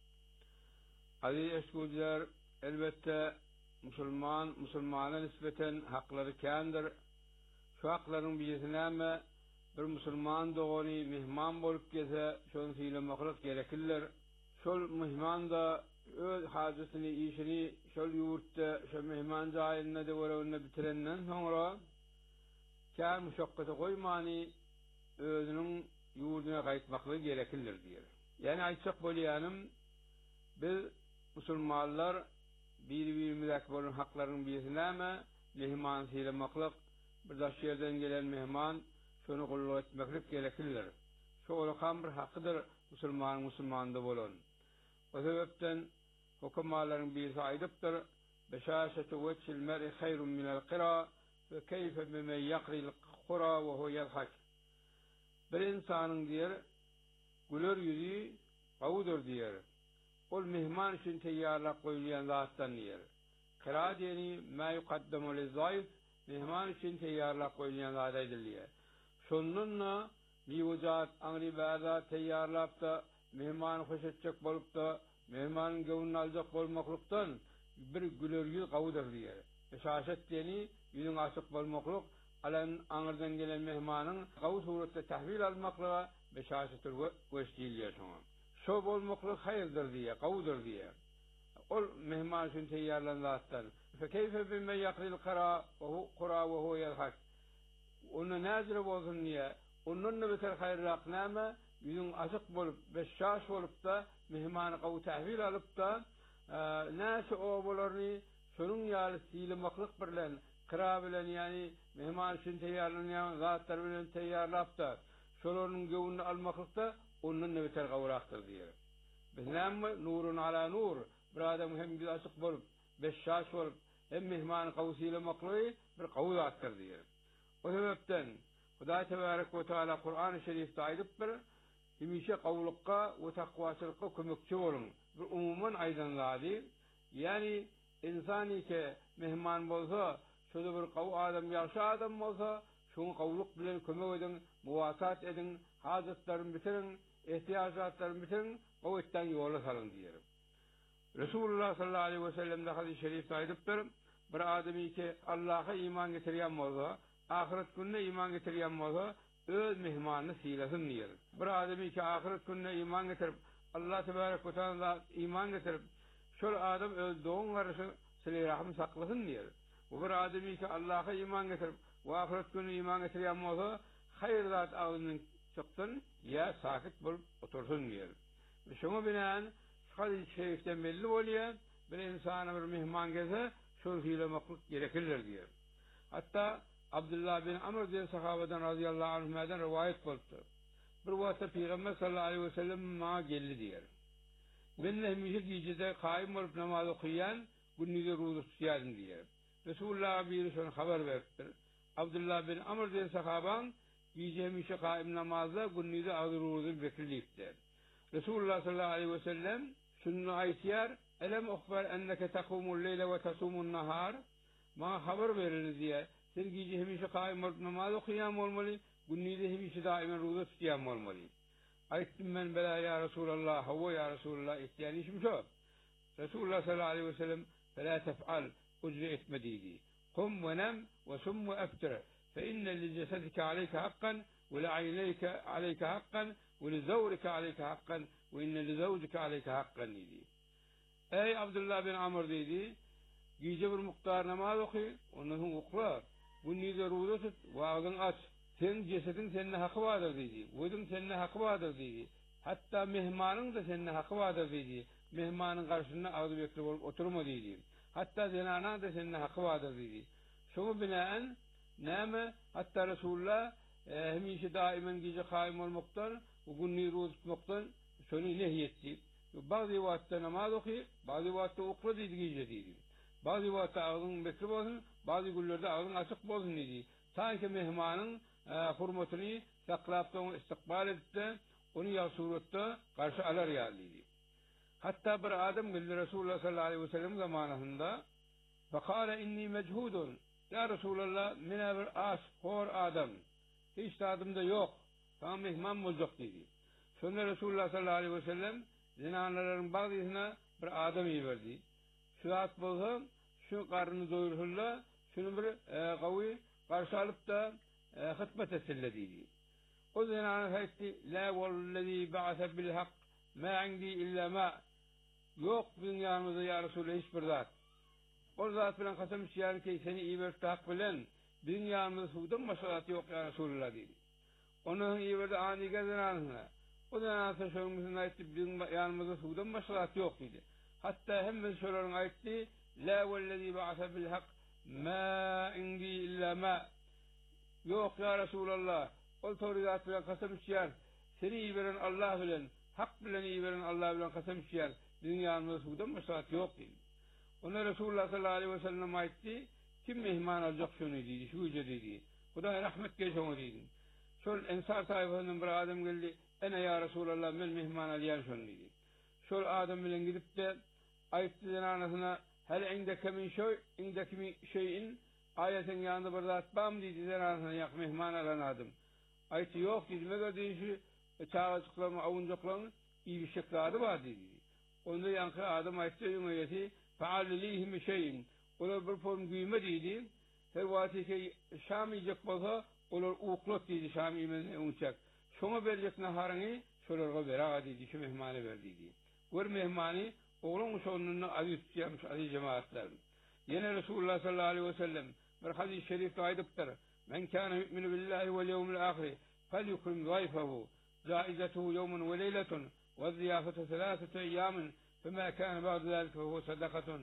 Aziz eşkucular, elbette Müslümana nispeten hakları kendir. Şu hakların birisine bir Müslüman doğani mihman bolup gelse şonu söylemeklik gerekirler. Şol mihman da öz hacetini, işini şol yurtta, şol mihman cahilinde de görevini bitirenden sonra kâr müşakkatı koymani özünün yurduna kayıtmaklığı gerekirler diyor. Yani aytsak bolýanym biz Müslümanlar birbirimizdeki bolun haklarının birisine mihman söylemeklik bir daş yerden gelen mehman şonu gulluk etmeklik gerekirler. Şu olakam bir hakkıdır Müslümanda bolun. O sebepten hukumaların birisi aydıptır. Beşâşetu veçil mer'i hayrun minel qira ve keyfe bimen yakril qura ve hu yadhak. Bir insanın diyer güler yüzü qavudur diyer. Ol mehman için teyyarlak koyulayan zattan diyer. Qira diyeni ma yuqaddamu lizzayf mehman için teyyarlak koyulayan zat ediliyor. Şonunla miwjat angri bada teyyarlap da mehman hoş etjek bolup da mehmanın gönlünü aljak bolmaklykdan bir güler yüz qavudur diyer. Eşaşet diyeni yüzün aşık bolmaklyk alan angırdan gelen mehmanın qawu suratda tahvil almakla beşaşetir weşdilýär şoňa. Şo bolmaklyk hayırdır diye, qawudur diye. Ol mehman için teyyarlan zattan. Fekeyfe bimen yakril qura ve hu yadhak. Onu nazire bolsun diye. Onunla beter hayırlak näme? Yüzün aşık bolup, beşşaş bolup da mehmanı qawu tahvil alıp da näse o bolarny şonun ýaly silemaklyk bilen kıra bilen yani mehman için teyarlanan zatlar bilen teyarlap da şolorun gövünü almaklıkta onun ne beter gavuraktır diyor. Biznem nurun ala nur bir adam hem bir açık bolup beşşaş bolup hem mehman kavsiyle makluyu bir kavulattır diyor. O sebepten Hudaý Tebarek we Taala Kur'an-ı Şerif'te aydyp bir hemişe kavlukka ve takvaçılıkka kömekçi bolun. Bir umuman aydınladı. Yani insani ke mehman bolsa, şöyle bir kav adam yaşa adam bolsa, şunu kavluk bilen kömek edin, muvasat edin, hajatlarını bitirin, ihtiyacatlarını bitirin, o etten yola salın diyelim. Resulullah sallallahu aleyhi ve sellem de hadis-i şerifte aydyp bir adamı ki Allah'a iman getirýän bolsa, ahiret gününe iman getirýän bolsa, öz mehmanını silasın diyor. Bir adamı ki ahiret gününe iman getirip Allah Tebarek ve Teala iman getirip şol adam öz doğun garışı sile rahim saklasın diyor. Bu bir adamı ki Allah'a iman getirip ve ahiret gününe iman getirýän bolsa hayır zat ağzından çıksın ya sakit bolup otursun diyor. Ve şunu binaen hadis-i şeriften belli bolýar, bir insana bir mehman gelse şol hilemaklık gerekirler diyor. Hatta Abdullah bin Amr diye sahabeden radıyallahu anh'dan rivayet bolupdy. Bir wagtda Peygamber sallallahu aleyhi ve sellem ma geldi diyor. Ben hemişe gecede kaim bolup namaz okuyan, günnüde ruzu tutýarym diyor. Resulullah bir şonu haber beripdir. Abdullah bin Amr diye sahaban gece hemişe kaim namazda günnüde ruzu beklerlikdir. Resulullah sallallahu aleyhi ve sellem şunu aytýar: "Elem ukhbar enneke takumul leyle ve tasumun nahar?" Ma haber verir diye. Sen gece hemişe kaim bolup namaz okuyan bolmaly, günnüde hemişe daima ruzu tutýan bolmaly. Aytdım ben bela ya Resulallah, hava ya Resulallah ihtiyar işim şu. Resulullah sallallahu aleyhi ve sellem فَلَا تَفْعَلْ ucre etme dedi. Kum ve nem ve sum ve eftir. فَاِنَّ لِجَسَدِكَ عَلَيْكَ حَقًّا وَلَعَيْنَيْكَ عَلَيْكَ حَقًّا وَلِزَوْرِكَ عَلَيْكَ حَقًّا وَاِنَّ لِزَوْجِكَ عَلَيْكَ حَقًّا dedi. Ey Abdullah bin Amr dedi, gece bir muhtar namaz okuy, ondan sonra oklar. Bu nize ruzu tut, vaadın aç. Sen cesedin seninle hakkı vardır dedi. Vücudun seninle hakkı vardır dedi. Hatta mehmanın da seninle hakkı vardır dedi. Mehmanın karşısında ağzı bekle olup oturma dedi. Hatta zenana da seninle hakkı vardır dedi. Şunu binaen neme hatta Resulullah hemişe daimen gece kaim olmaktan, günni ruzu tutmaktan şunu nehyetti. Bazı vakitte namaz okuy, bazı vakitte okla dedi gece dedi. Bazı vakitte ağzın bekle olsun, bazı günlerde ağzın açık olsun dedi. Sanki mehmanın hurmatını saklap da istikbal edip onu ya surette karşı alar yalıydı. Hatta bir adam geldi Resulullah sallallahu aleyhi ve sellem zamanında فَقَالَ inni mechudun. Ya Resulallah mina bir as, hor adam. Hiç tadımda yok. Tamam mehman olacak dedi. Sonra Resulullah sallallahu aleyhi ve sellem zinanların bazısına bir adam iyi verdi. Şu at bolsa şu karnını doyururlar, şunu bir kavi karşı alıp da hıtmet etsinlediydi. O zinanın hayti la vallezî ba'ase bil hak ma indi illa ma. Yok dünyamızda ya Resulullah hiçbir zat. O zat bilen kasem içiyan ki seni iyi verdi hak bilen dünyamızda sudan başka yok ya Resulullah dedi. Onun iyi verdi ani zinanına. O zinanın şöyle aytti dünyamızda sudan başka yok dedi. Hatta hemen şöyle aytti la vallezî ba'ase bil hak ma indi illa ma. Yok ya Resulallah. O tevridat bilen kasem içiyan seni iyi veren Allah bilen hak bilen iyi veren Allah bilen kasem içiyan dünyanın sudan başka yok dedi. Ona Resulullah sallallahu aleyhi ve sellem aytti. Kim mehman olacak şunu dedi, şu yüce dedi. Hudaý rahmet geçen o dedi. Şol ensar sayfasından bir adam geldi. Ene ya Resulallah men mehman alyan şunu dedi. Şol adam bilen gidip de aytti zinanasına hel indeke min şeyin ayetin yanında bir zat bam dedi zinanasına yak mehman alan adam. Aytti yok dedi. Mega deyişi çağızıklarını, avuncaklarını iyi bir şekladı var dedi. Onda yankı adam aytti ümmeti fa'alilihim şeyin. Olar bir form güyme dedi. Her vakti ki Şam yiyecek bolsa olar uklot dedi Şam yemezine uçak. Şuna verecek naharını şolarga beraga dedi. Şu mehmanı ver dedi. Gör mehmanı oğlun sonunu aziz tutyamış aziz cemaatler. Yine Resulullah sallallahu aleyhi ve sellem bir hadis-i şerifte aydıptır. Men kâne yu'minu billahi vel yevmil ahiri fel yukrim zayfahu. Zaizetuhu yevmun ve leyletun ve ziyafetu selâsetu eyyamin فما كان بعد ذلك فهو صدقة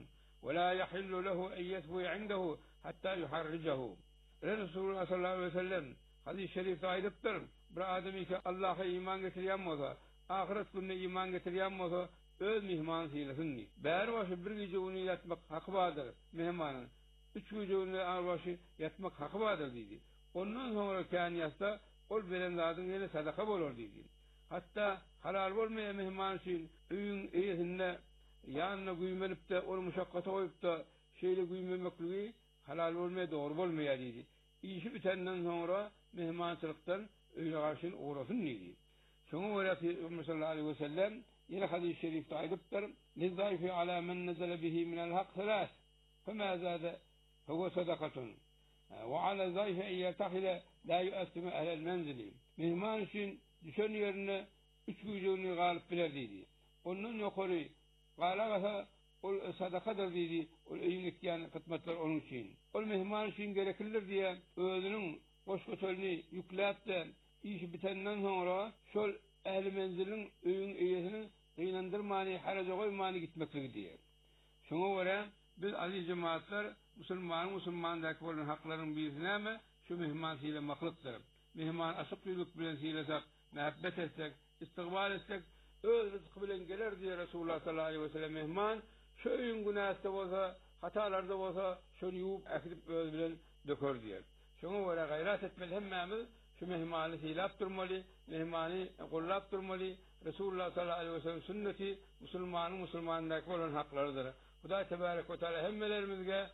ولا يحل له أن يثوي عنده حتى يحرجه. رسول الله صلى الله عليه وسلم hadis-i şerifte aydıptır. Bir adamı ki Allah'a iman getiriyen olsa, ahiret gününe iman getiriyen olsa, öz mihman silesin diye. Bär başı bir gece onu yatmak hakkı vardır mihmanın. 3 gece onu başı yatmak hakkı vardır dedi. Ondan sonra kâniyasta ol berendadın yine sadaka olur dedi. Hatta halal olmaya mihman için öyün eyesinde yanına güymenip de onu muşakkata koyup da şeyle güymenmekliği halal olmaya doğru olmaya dedi. İşi bitenden sonra mihmansılıktan öyle karşın uğrasın dedi. Şunu öyle Peygamber sallallahu aleyhi ve sellem yine hadis-i şerifte aydıptır. Lizzayfi ala men nezele bihi minel hak selâs. Fema zâde huve sadakatun. Ve ala zayfi en yertahile la yuassime ehlel menzili. Mihman için düşen yerine 3 gücünü galip biler dedi. Onun yukarı galagasa ol sadakadır dedi. Ol iyilik yani kıtmetler onun için. Ol mihman için gereklidir diye özünün boş kötülüğünü yükleyip de işi bitenden sonra şol ehli menzilin öyün iyesinin kıynandırmani, haraca koymani gitmeklidir diye. Şuna göre biz aziz cemaatler Müslümandaki olan hakların birisine ama şu mihman silemaklıktır. Mihman asık yüzlük bilen silesek, mehabbet etsek, istikbal etsek, öz rızkı bilen gelir diye Resulullah sallallahu aleyhi ve sellem mihman şu öyün günahda olsa, hatalarda olsa şunu yuvup ekidip öz bilen dökür diye. Şuna göre gayret etmeli hemmemiz şu mihmanı silap durmalı, mihmanı kullap durmalı. Resulullah sallallahu aleyhi ve sellem sünneti Müslümandaki olan haklarıdır. Huda Tebarek ve Teala hemmelerimizge